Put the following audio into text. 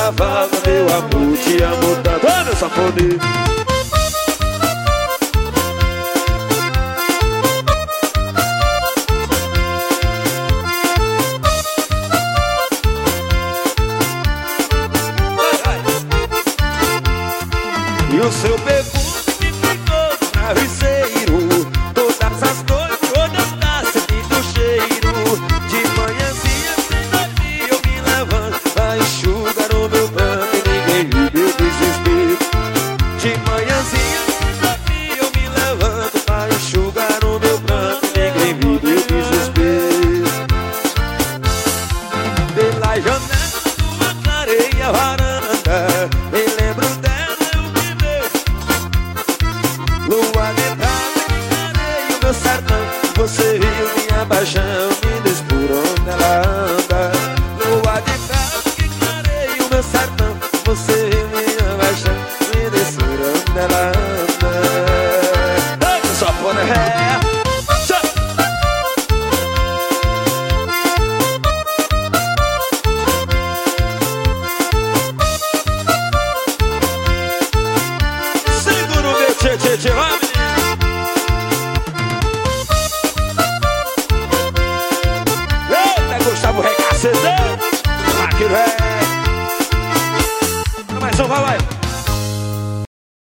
falta, meu amor, te amo tanto. Ô, meu safone. E o seu perfume me ficou no travesseiro. Todas as noites, quando eu tá sentindo o cheiro. De manhãzinha, sem dormir, eu me levanto pra enxugar o meu pranto e ninguém viu meu desespero. De manhãzinha, sem dormir, eu me levanto pra enxugar o meu pranto e ninguém viu meu desespero. Pela janela, tua clareia a varanda, me lembro dela. Lua de prata que clareia o meu sertão. Você viu minha paixão, me diz por onde ela anda. Lua de prata que clareia o meu sertão. Você viu minha paixão, me diz por onde ela anda. Ei, só por ré. Segura o meu tchê, vai. Gustavo Recacedão, Maquiro é.